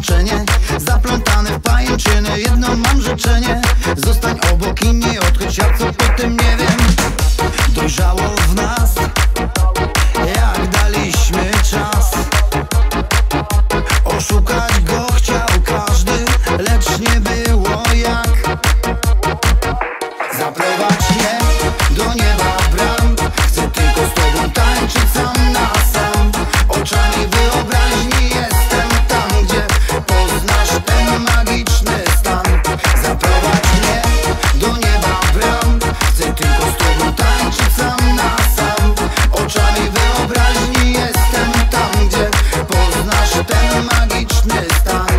połączenie, zaplątane w pajęczyny. Jedno mam życzenie: zostań obok i nie odchodź, ja co potem nie wiem. Dojrzało w nas, jak daliśmy czas. Oszukać go chciał każdy, lecz nie było jak. Zaprowadź mnie do nieba bram, chcę tylko z tobą tańczyć sam na sam. Oczami wyobraźni jestem tam, gdzie poznasz ten magiczny stan. Zaprowadź mnie do nieba bram, chcę tylko z tobą tańczyć sam na sam. Oczami wyobraźni jestem tam, gdzie poznasz ten magiczny stan.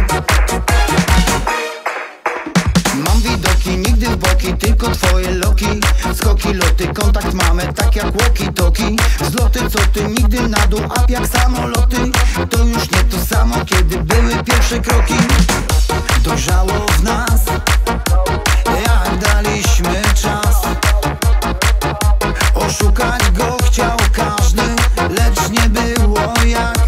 Mam widoki, nigdy w boki, tylko twoje loki. Skoki, loty, kontakt mamy tak jak walkie-talkie. Zloty, co ty, nigdy na dół, up jak samoloty. To już nie to samo, kiedy były pierwsze kroki. Dojrzało w nas, jak daliśmy czas. Oszukać go chciał każdy, lecz nie było jak.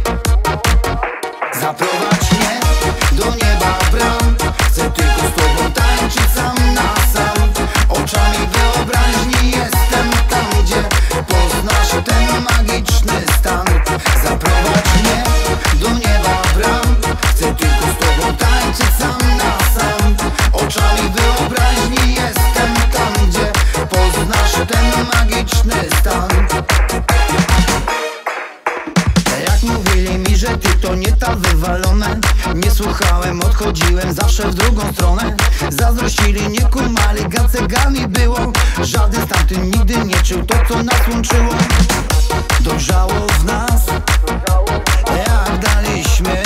Zaprowadź mnie do nieba bram, chcę tylko z tobą tańczyć sam na sam. Oczami wyobraźni jestem tam, gdzie poznasz ten magiczny stan. Zaprowadź mnie do nieba bram, chcę tylko z tobą tańczyć sam na sam. Oczami wyobraźni jestem tam, gdzie poznasz ten magiczny stan. Jak mówili mi, że ty to nie ta wywalone, nie słuchałem, odchodziłem zawsze w drugą stronę. Zazdrościli, nie kumali, gacegami było. Żaden z tamtych nigdy nie czuł to, co nas łączyło. Dojrzało w nas, jak daliśmy